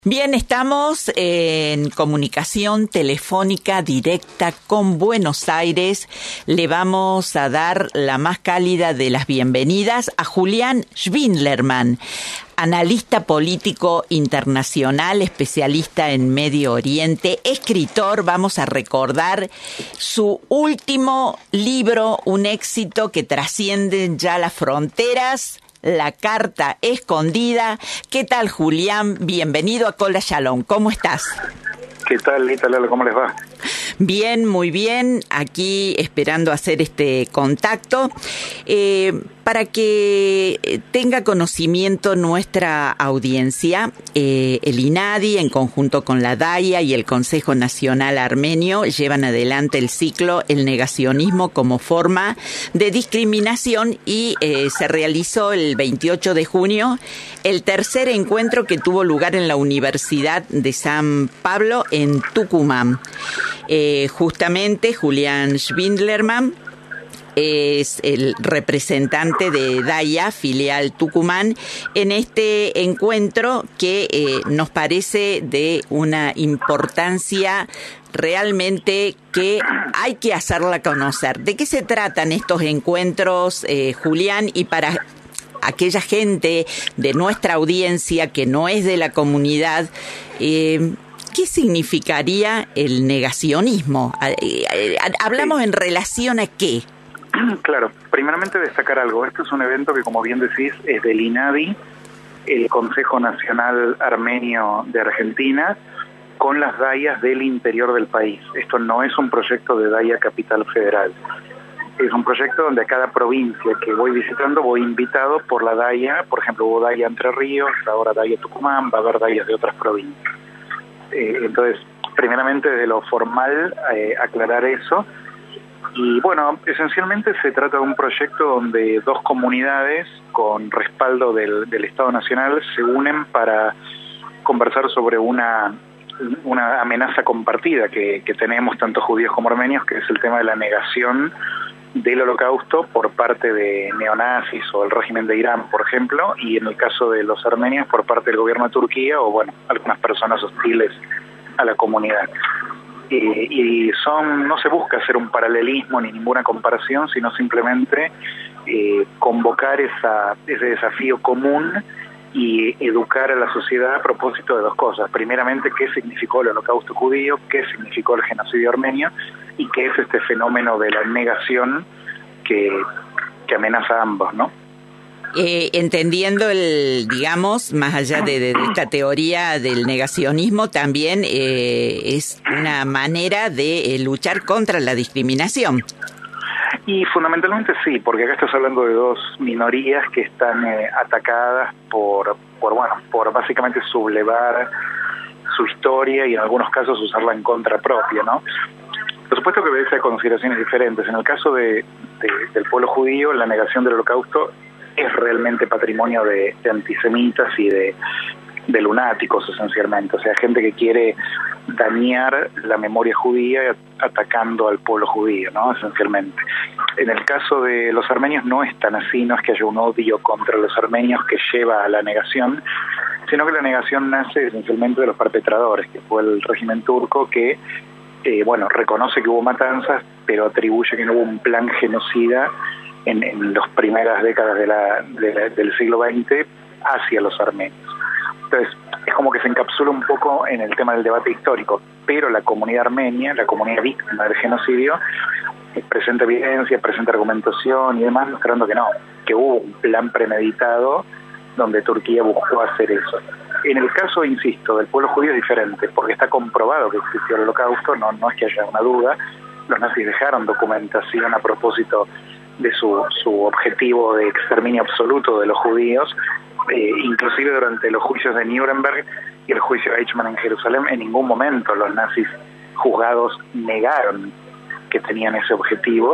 Bien, estamos en comunicación telefónica directa con Buenos Aires. Le vamos a dar la más cálida de las bienvenidas a Julián Schwindlerman, analista político internacional, especialista en Medio Oriente, escritor. Vamos a recordar su último libro, un éxito que trasciende ya las fronteras, La Carta Escondida. ¿Qué tal, Julián? Bienvenido a Kol Shalom. ¿Cómo estás? ¿Qué tal, Lita Lalo? ¿Cómo les va? Bien, muy bien. Aquí esperando hacer este contacto. Para que tenga conocimiento nuestra audiencia, el INADI, en conjunto con la DAIA y el Consejo Nacional Armenio, llevan adelante el ciclo El negacionismo como forma de discriminación y se realizó el 28 de junio el tercer encuentro que tuvo lugar en la Universidad de San Pablo en Tucumán. Justamente Julián Schwindlerman es el representante de DAIA, filial Tucumán, en este encuentro que nos parece de una importancia realmente que hay que hacerla conocer. ¿De qué se tratan estos encuentros, Julián? Y para aquella gente de nuestra audiencia que no es de la comunidad, ¿qué significaría el negacionismo? Hablamos en relación a qué. Claro, primeramente destacar algo. Esto es un evento que, como bien decís, es del INADI, el Consejo Nacional Armenio de Argentina, con las DAIAs del interior del país. Esto no es un proyecto de DAIA Capital Federal. Es un proyecto donde a cada provincia que voy visitando voy invitado por la DAIA. Por ejemplo, hubo DAIA Entre Ríos, ahora DAIA Tucumán, va a haber DAIAs de otras provincias. Entonces, primeramente de lo formal, aclarar eso. Y bueno, esencialmente se trata de un proyecto donde dos comunidades con respaldo del Estado Nacional se unen para conversar sobre una amenaza compartida que tenemos tanto judíos como armenios, que es el tema de la negación del Holocausto por parte de neonazis o el régimen de Irán, por ejemplo, y en el caso de los armenios por parte del gobierno de Turquía o, bueno, algunas personas hostiles a la comunidad. Y no se busca hacer un paralelismo ni ninguna comparación, sino simplemente convocar ese desafío común y educar a la sociedad a propósito de dos cosas. Primeramente, qué significó el Holocausto judío, qué significó el genocidio armenio y qué es este fenómeno de la negación que amenaza a ambos, ¿no? Entendiendo digamos, más allá de esta teoría del negacionismo, también es una manera de luchar contra la discriminación. Y fundamentalmente sí, porque acá estás hablando de dos minorías que están atacadas por básicamente sublevar su historia y en algunos casos usarla en contra propia, ¿no? Por supuesto que obedece a consideraciones diferentes. En el caso del pueblo judío, la negación del Holocausto es realmente patrimonio de antisemitas y de lunáticos, esencialmente. O sea, gente que quiere dañar la memoria judía atacando al pueblo judío, ¿no? Esencialmente. En el caso de los armenios no es tan así, no es que haya un odio contra los armenios que lleva a la negación, sino que la negación nace esencialmente de los perpetradores, que fue el régimen turco que, reconoce que hubo matanzas, pero atribuye que no hubo un plan genocida en las primeras décadas del siglo XX hacia los armenios. Entonces, es como que se encapsula un poco en el tema del debate histórico, pero la comunidad armenia, la comunidad víctima del genocidio, presenta evidencia, presenta argumentación y demás, mostrando que hubo un plan premeditado donde Turquía buscó hacer eso. En el caso, insisto, del pueblo judío es diferente, porque está comprobado que existió el Holocausto, no es que haya una duda. Los nazis dejaron documentación a propósito de su objetivo de exterminio absoluto de los judíos, inclusive durante los juicios de Nuremberg y el juicio de Eichmann en Jerusalén. En ningún momento los nazis juzgados negaron que tenían ese objetivo,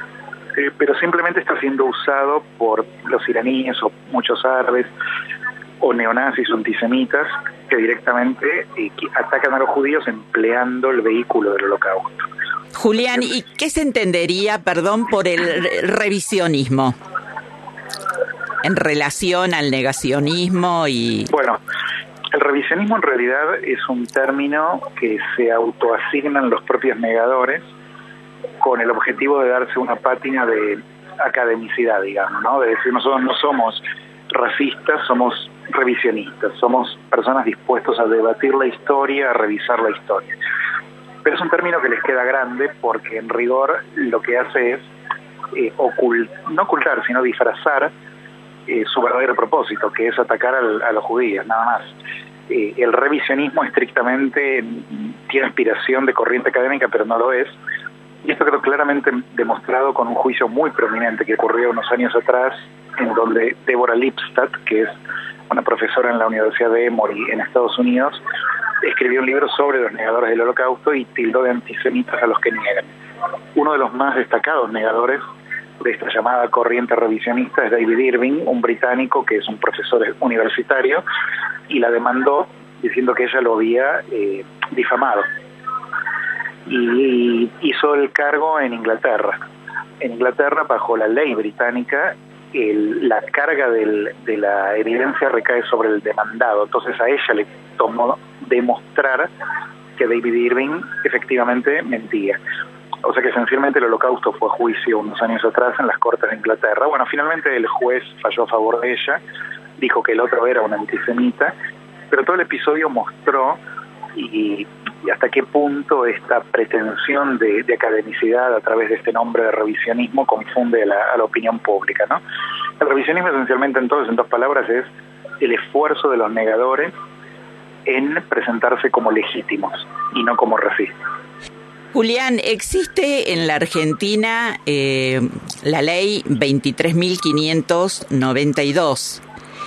pero simplemente está siendo usado por los iraníes o muchos árabes o neonazis o antisemitas que directamente atacan a los judíos empleando el vehículo del Holocausto. Julián, ¿y qué se entendería, por el revisionismo en relación al negacionismo? Bueno, El revisionismo en realidad es un término que se autoasignan los propios negadores con el objetivo de darse una pátina de academicidad, digamos, ¿no? De decir, nosotros no somos racistas, somos revisionistas, somos personas dispuestos a debatir la historia, a revisar la historia. Pero es un término que les queda grande porque en rigor lo que hace es no ocultar, sino disfrazar su verdadero propósito, que es atacar a los judíos, nada más. El revisionismo estrictamente tiene inspiración de corriente académica, pero no lo es. Y esto quedó claramente demostrado con un juicio muy prominente que ocurrió unos años atrás, en donde Deborah Lipstadt, que es una profesora en la Universidad de Emory en Estados Unidos, escribió un libro sobre los negadores del Holocausto y tildó de antisemitas a los que niegan. Uno de los más destacados negadores de esta llamada corriente revisionista es David Irving, un británico que es un profesor universitario, y la demandó diciendo que ella lo había difamado. Y hizo el cargo en Inglaterra. En Inglaterra, bajo la ley británica, la carga de la evidencia recae sobre el demandado. Entonces a ella le tomó demostrar que David Irving efectivamente mentía. O sea que esencialmente el Holocausto fue a juicio unos años atrás en las Cortes de Inglaterra. Bueno, finalmente el juez falló a favor de ella, dijo que el otro era un antisemita, pero todo el episodio mostró y hasta qué punto esta pretensión de academicidad a través de este nombre de revisionismo confunde a la opinión pública, ¿no? El revisionismo esencialmente en dos palabras es el esfuerzo de los negadores en presentarse como legítimos y no como racistas. Julián, existe en la Argentina la ley 23.592,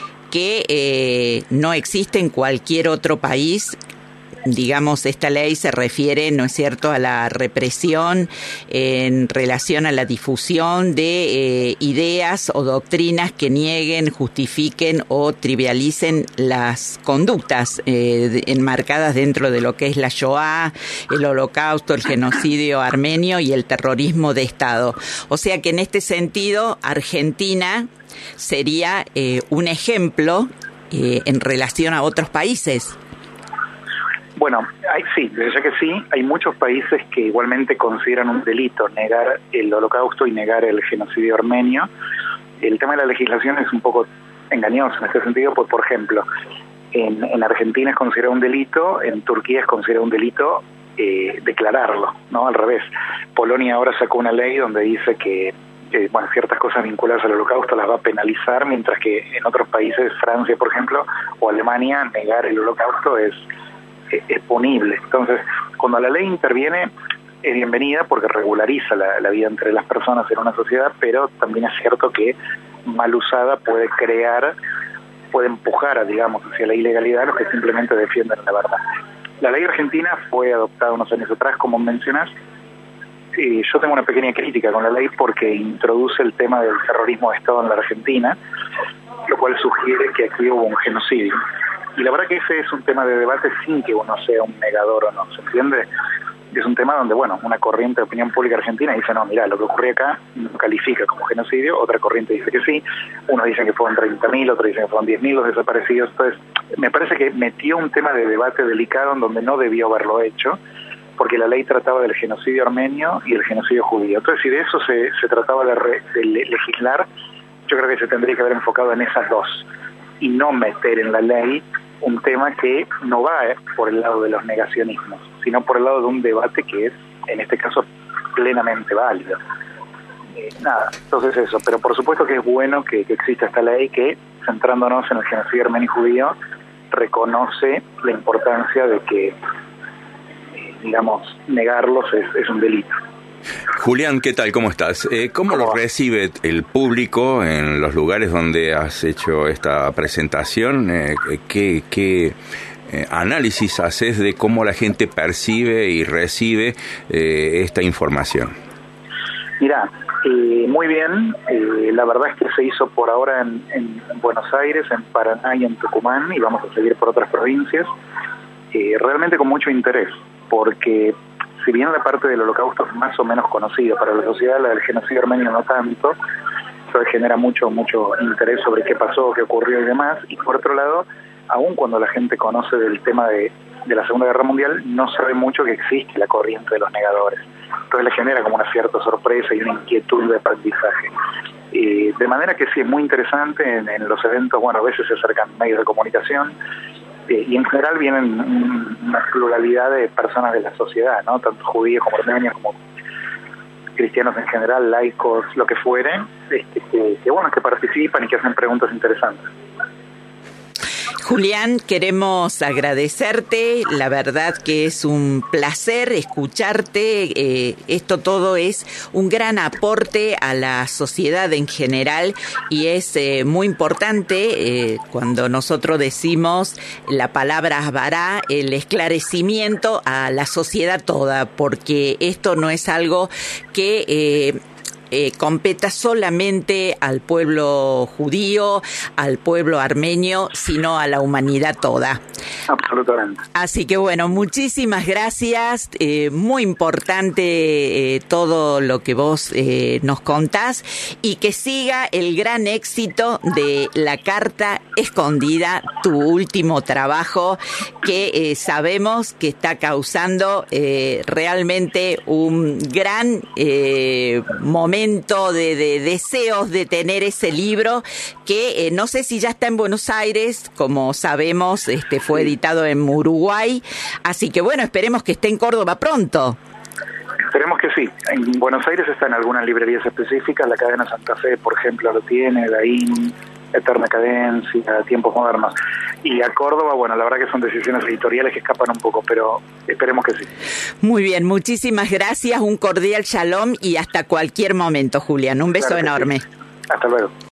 que no existe en cualquier otro país. Digamos, esta ley se refiere, ¿no es cierto?, a la represión en relación a la difusión de ideas o doctrinas que nieguen, justifiquen o trivialicen las conductas enmarcadas dentro de lo que es la Shoah, el Holocausto, el genocidio armenio y el terrorismo de Estado. O sea que en este sentido, Argentina sería un ejemplo en relación a otros países. Bueno, ya que sí, hay muchos países que igualmente consideran un delito negar el Holocausto y negar el genocidio armenio. El tema de la legislación es un poco engañoso en este sentido, pues, por ejemplo, en Argentina es considerado un delito, en Turquía es considerado un delito declararlo, ¿no? Al revés. Polonia ahora sacó una ley donde dice que ciertas cosas vinculadas al Holocausto las va a penalizar, mientras que en otros países, Francia, por ejemplo, o Alemania, negar el Holocausto es punible. Entonces, cuando la ley interviene, es bienvenida porque regulariza la vida entre las personas en una sociedad, pero también es cierto que mal usada puede empujar, digamos, hacia la ilegalidad a los que simplemente defienden la verdad. La ley argentina fue adoptada unos años atrás, como mencionás. Yo tengo una pequeña crítica con la ley porque introduce el tema del terrorismo de Estado en la Argentina, lo cual sugiere que aquí hubo un genocidio. Y la verdad que ese es un tema de debate sin que uno sea un negador o no, ¿se entiende? Es un tema donde, una corriente de opinión pública argentina dice, no, mira, lo que ocurrió acá no califica como genocidio, otra corriente dice que sí, unos dicen que fueron 30.000, otros dicen que fueron 10.000 los desaparecidos. Entonces, me parece que metió un tema de debate delicado en donde no debió haberlo hecho, porque la ley trataba del genocidio armenio y el genocidio judío. Entonces, si de eso se trataba de legislar, yo creo que se tendría que haber enfocado en esas dos, y no meter en la ley un tema que no va por el lado de los negacionismos, sino por el lado de un debate que es, en este caso, plenamente válido. Entonces eso, pero por supuesto que es bueno que exista esta ley que, centrándonos en el genocidio armenio y judío, reconoce la importancia de que, negarlos es un delito. Julián, ¿qué tal? ¿Cómo estás? ¿Cómo lo recibe el público en los lugares donde has hecho esta presentación? ¿Qué análisis haces de cómo la gente percibe y recibe esta información? Mirá, muy bien. La verdad es que se hizo por ahora en Buenos Aires, en Paraná y en Tucumán, y vamos a seguir por otras provincias, realmente con mucho interés, porque si bien la parte del Holocausto es más o menos conocida para la sociedad, la del genocidio armenio no tanto, eso genera mucho interés sobre qué pasó, qué ocurrió y demás. Y por otro lado, aun cuando la gente conoce del tema de la Segunda Guerra Mundial, no sabe mucho que existe la corriente de los negadores. Entonces le genera como una cierta sorpresa y una inquietud de aprendizaje. De manera que sí, es muy interesante en los eventos, bueno, a veces se acercan medios de comunicación, y en general vienen una pluralidad de personas de la sociedad, ¿no? Tanto judíos como armenios, como cristianos en general, laicos, lo que fuere, que bueno, que participan y que hacen preguntas interesantes. Julián, queremos agradecerte, la verdad que es un placer escucharte, esto todo es un gran aporte a la sociedad en general y es muy importante cuando nosotros decimos la palabra Asbará, el esclarecimiento a la sociedad toda, porque esto no es algo que competa solamente al pueblo judío, al pueblo armenio, sino a la humanidad toda. Absolutamente. Así que bueno, muchísimas gracias, muy importante todo lo que vos nos contás y que siga el gran éxito de La Carta Escondida, tu último trabajo que sabemos que está causando realmente un gran momento de deseos de tener ese libro que no sé si ya está en Buenos Aires, como sabemos fue editado en Uruguay, así que bueno, esperemos que esté en Córdoba pronto. Esperemos que sí. En Buenos Aires está en algunas librerías específicas, la cadena Santa Fe, por ejemplo, lo tiene, Daín, Eterna Cadencia, Tiempos Modernos. Y a Córdoba, bueno, la verdad que son decisiones editoriales que escapan un poco, pero esperemos que sí. Muy bien, muchísimas gracias, un cordial shalom y hasta cualquier momento, Julián. Un beso enorme. Sí. Hasta luego.